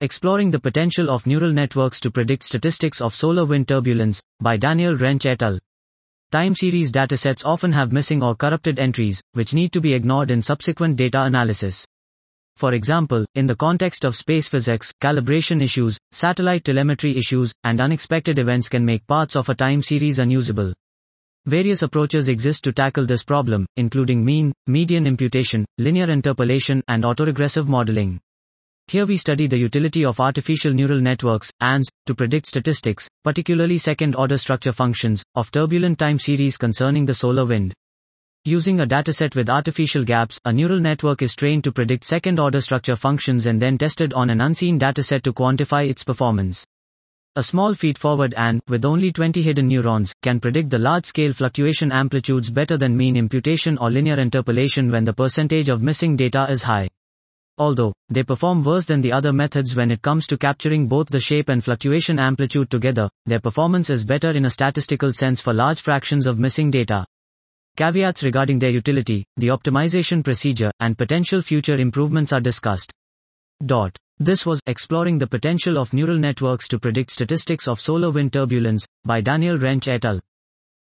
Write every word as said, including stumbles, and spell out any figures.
Exploring the Potential of Neural Networks to Predict Statistics of Solar Wind Turbulence, by Daniel Rensch et al. Time series datasets often have missing or corrupted entries, which need to be ignored in subsequent data analysis. For example, in the context of space physics, calibration issues, satellite telemetry issues, and unexpected events can make parts of a time series unusable. Various approaches exist to tackle this problem, including mean, median imputation, linear interpolation, and autoregressive modeling. Here we study the utility of artificial neural networks, A N S, to predict statistics, particularly second-order structure functions, of turbulent time series concerning the solar wind. Using a dataset with artificial gaps, a neural network is trained to predict second-order structure functions and then tested on an unseen dataset to quantify its performance. A small feed-forward A N, with only twenty hidden neurons, can predict the large-scale fluctuation amplitudes better than mean imputation or linear interpolation when the percentage of missing data is high. Although, they perform worse than the other methods when it comes to capturing both the shape and fluctuation amplitude together, their performance is better in a statistical sense for large fractions of missing data. Caveats regarding their utility, the optimization procedure, and potential future improvements are discussed. Dot. This was Exploring the Potential of Neural Networks to Predict Statistics of Solar Wind Turbulence, by Daniel Rensch et al.